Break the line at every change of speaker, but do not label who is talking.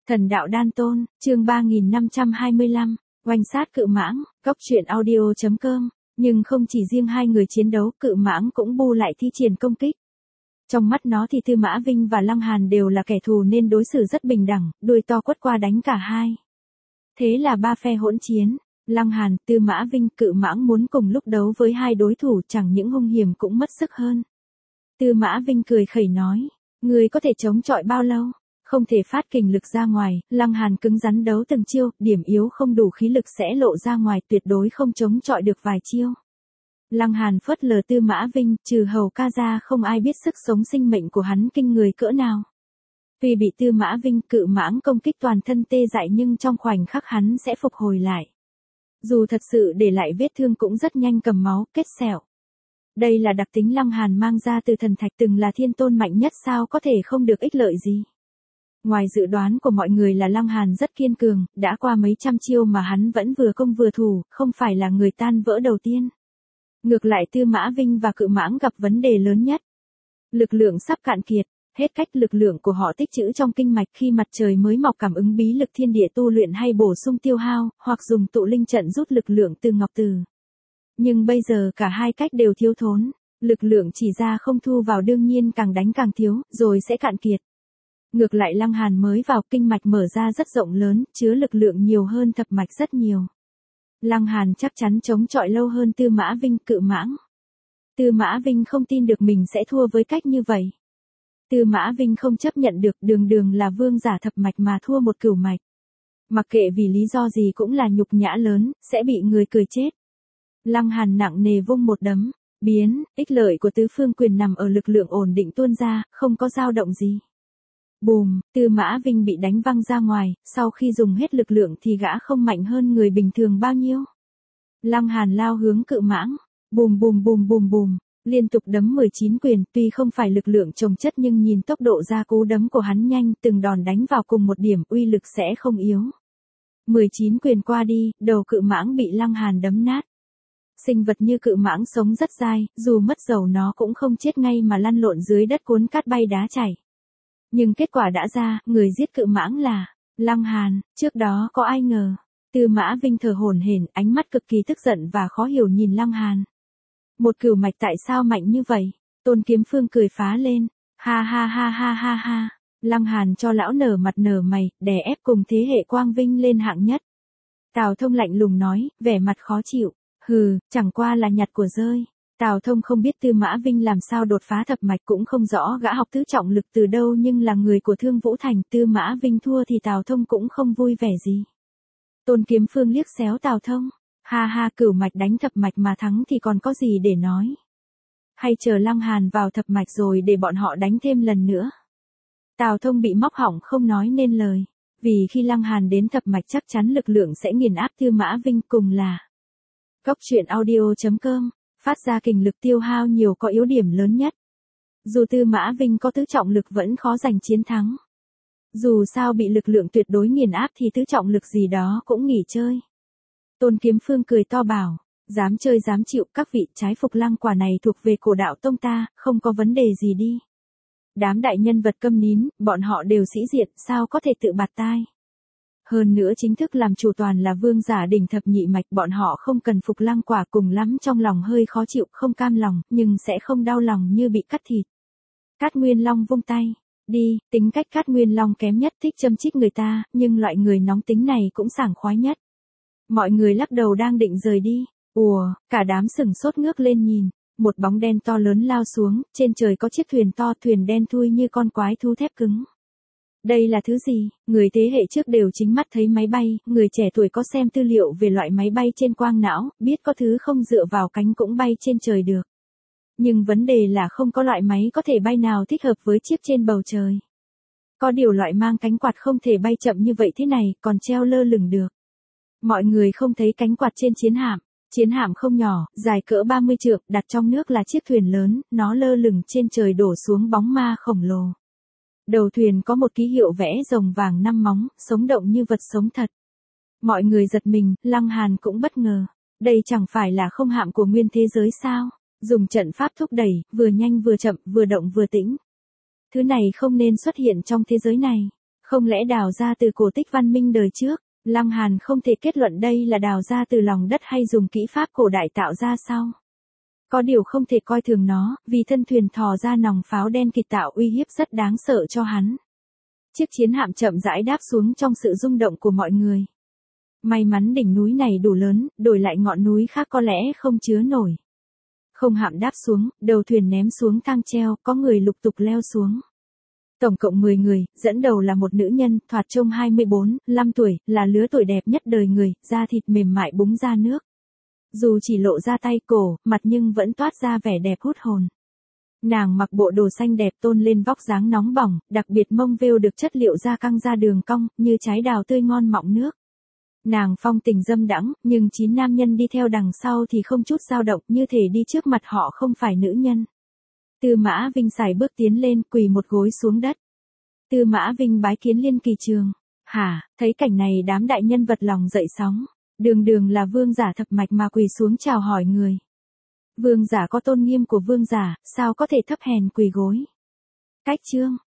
Thần đạo đan tôn, chương 3525, oanh sát cự mãng, cóc truyện audio.com, nhưng không chỉ riêng hai người chiến đấu, cự mãng cũng bu lại thi triển công kích. Trong mắt nó thì Tư Mã Vinh và Lăng Hàn đều là kẻ thù nên đối xử rất bình đẳng, đuôi to quất qua đánh cả hai. Thế là ba phe hỗn chiến, Lăng Hàn, Tư Mã Vinh, cự mãng muốn cùng lúc đấu với hai đối thủ chẳng những hung hiểm cũng mất sức hơn. Tư Mã Vinh cười khẩy nói, người có thể chống chọi bao lâu? Không thể phát kình lực ra ngoài, Lăng Hàn cứng rắn đấu từng chiêu, điểm yếu không đủ khí lực sẽ lộ ra ngoài, tuyệt đối không chống chọi được vài chiêu. Lăng Hàn phớt lờ Tư Mã Vinh, trừ Hầu ca ra không ai biết sức sống sinh mệnh của hắn kinh người cỡ nào. Tuy bị Tư Mã Vinh, cự mãng công kích toàn thân tê dại nhưng trong khoảnh khắc hắn sẽ phục hồi lại. Dù thật sự để lại vết thương cũng rất nhanh cầm máu, kết sẹo. Đây là đặc tính Lăng Hàn mang ra từ thần thạch, từng là thiên tôn mạnh nhất sao có thể không được ích lợi gì. Ngoài dự đoán của mọi người là Lăng Hàn rất kiên cường, đã qua mấy trăm chiêu mà hắn vẫn vừa công vừa thủ, không phải là người tan vỡ đầu tiên. Ngược lại Tư Mã Vinh và cự mãng gặp vấn đề lớn nhất. Lực lượng sắp cạn kiệt, hết cách, lực lượng của họ tích trữ trong kinh mạch, khi mặt trời mới mọc cảm ứng bí lực thiên địa tu luyện hay bổ sung tiêu hao, hoặc dùng tụ linh trận rút lực lượng từ ngọc từ. Nhưng bây giờ cả hai cách đều thiếu thốn, lực lượng chỉ ra không thu vào đương nhiên càng đánh càng thiếu, rồi sẽ cạn kiệt. Ngược lại Lăng Hàn mới vào, kinh mạch mở ra rất rộng lớn, chứa lực lượng nhiều hơn thập mạch rất nhiều. Lăng Hàn chắc chắn chống chọi lâu hơn Tư Mã Vinh, cự mãng. Tư Mã Vinh không tin được mình sẽ thua với cách như vậy. Tư Mã Vinh không chấp nhận được, đường là vương giả thập mạch mà thua một cửu mạch. Mặc kệ vì lý do gì cũng là nhục nhã lớn, sẽ bị người cười chết. Lăng Hàn nặng nề vung một đấm, biến, ích lợi của tứ phương quyền nằm ở lực lượng ổn định tuôn ra, không có dao động gì. Bùm, Tư Mã Vinh bị đánh văng ra ngoài, sau khi dùng hết lực lượng thì gã không mạnh hơn người bình thường bao nhiêu. Lăng Hàn lao hướng cự mãng, bùm bùm bùm bùm bùm, liên tục đấm 19 quyền, tuy không phải lực lượng chồng chất nhưng nhìn tốc độ ra cú đấm của hắn nhanh, từng đòn đánh vào cùng một điểm, uy lực sẽ không yếu. 19 quyền qua đi, đầu cự mãng bị Lăng Hàn đấm nát. Sinh vật như cự mãng sống rất dai, dù mất dầu nó cũng không chết ngay mà lăn lộn dưới đất cuốn cát bay đá chảy. Nhưng kết quả đã ra, người giết cự mãng là Lăng Hàn, trước đó có ai ngờ. Tư Mã Vinh thở hổn hển, ánh mắt cực kỳ tức giận và khó hiểu nhìn Lăng Hàn. Một cửu mạch tại sao mạnh như vậy? Tôn Kiếm Phương cười phá lên, ha ha ha ha ha ha. Lăng Hàn cho lão nở mặt nở mày, đè ép cùng thế hệ Quang Vinh lên hạng nhất. Tào Thông lạnh lùng nói, vẻ mặt khó chịu, hừ, chẳng qua là nhặt của rơi. Tào Thông không biết Tư Mã Vinh làm sao đột phá thập mạch, cũng không rõ gã học tứ trọng lực từ đâu, nhưng là người của Thương Vũ Thành, Tư Mã Vinh thua thì Tào Thông cũng không vui vẻ gì. Tôn Kiếm Phương liếc xéo Tào Thông, ha ha, cửu mạch đánh thập mạch mà thắng thì còn có gì để nói. Hay chờ Lăng Hàn vào thập mạch rồi để bọn họ đánh thêm lần nữa. Tào Thông bị móc họng không nói nên lời, vì khi Lăng Hàn đến thập mạch chắc chắn lực lượng sẽ nghiền áp Tư Mã Vinh, cùng là cóc truyện audio.com. Phát ra kình lực tiêu hao nhiều có yếu điểm lớn nhất. Dù Tư Mã Vinh có tứ trọng lực vẫn khó giành chiến thắng. Dù sao bị lực lượng tuyệt đối nghiền áp thì tứ trọng lực gì đó cũng nghỉ chơi. Tôn Kiếm Phương cười to bảo, dám chơi dám chịu, các vị, trái phục lăng quả này thuộc về cổ đạo tông ta, không có vấn đề gì đi. Đám đại nhân vật câm nín, bọn họ đều sĩ diện, sao có thể tự bạt tai. Hơn nữa chính thức làm chủ toàn là vương giả đỉnh thập nhị mạch, bọn họ không cần phục lăng quả, cùng lắm trong lòng hơi khó chịu, không cam lòng, nhưng sẽ không đau lòng như bị cắt thịt. Cát Nguyên Long vung tay, đi, tính cách Cát Nguyên Long kém nhất, thích châm chích người ta, nhưng loại người nóng tính này cũng sảng khoái nhất. Mọi người lắc đầu đang định rời đi, ùa, cả đám sửng sốt ngước lên nhìn, một bóng đen to lớn lao xuống, trên trời có chiếc thuyền to, thuyền đen thui như con quái thú thép cứng. Đây là thứ gì? Người thế hệ trước đều chính mắt thấy máy bay, người trẻ tuổi có xem tư liệu về loại máy bay trên quang não, biết có thứ không dựa vào cánh cũng bay trên trời được. Nhưng vấn đề là không có loại máy có thể bay nào thích hợp với chiếc trên bầu trời. Có điều loại mang cánh quạt không thể bay chậm như vậy thế này, còn treo lơ lửng được. Mọi người không thấy cánh quạt trên chiến hạm không nhỏ, dài cỡ 30 trượng, đặt trong nước là chiếc thuyền lớn, nó lơ lửng trên trời đổ xuống bóng ma khổng lồ. Đầu thuyền có một ký hiệu vẽ rồng vàng 5 móng, sống động như vật sống thật. Mọi người giật mình, Lăng Hàn cũng bất ngờ. Đây chẳng phải là không hạm của nguyên thế giới sao? Dùng trận pháp thúc đẩy, vừa nhanh vừa chậm, vừa động vừa tĩnh. Thứ này không nên xuất hiện trong thế giới này. Không lẽ đào ra từ cổ tích văn minh đời trước? Lăng Hàn không thể kết luận đây là đào ra từ lòng đất hay dùng kỹ pháp cổ đại tạo ra sao? Có điều không thể coi thường nó, vì thân thuyền thò ra nòng pháo đen kịt tạo uy hiếp rất đáng sợ cho hắn. Chiếc chiến hạm chậm rãi đáp xuống trong sự rung động của mọi người. May mắn đỉnh núi này đủ lớn, đổi lại ngọn núi khác có lẽ không chứa nổi. Không hạm đáp xuống, đầu thuyền ném xuống thang treo, có người lục tục leo xuống. Tổng cộng 10 người, dẫn đầu là một nữ nhân, thoạt trông 24-25 tuổi, là lứa tuổi đẹp nhất đời người, da thịt mềm mại búng ra nước. Dù chỉ lộ ra tay cổ, mặt nhưng vẫn toát ra vẻ đẹp hút hồn. Nàng mặc bộ đồ xanh đẹp tôn lên vóc dáng nóng bỏng, đặc biệt mông vêu được chất liệu da căng ra đường cong, như trái đào tươi ngon mọng nước. Nàng phong tình dâm đãng, nhưng 9 nam nhân đi theo đằng sau thì không chút dao động, như thể đi trước mặt họ không phải nữ nhân. Tư Mã Vinh sải bước tiến lên, quỳ một gối xuống đất. Tư Mã Vinh bái kiến Liên Kỳ Trường. Hả, thấy cảnh này đám đại nhân vật lòng dậy sóng. Đường đường là vương giả thập mạch mà quỳ xuống chào hỏi người. Vương giả có tôn nghiêm của vương giả, sao có thể thấp hèn quỳ gối. Cách chương.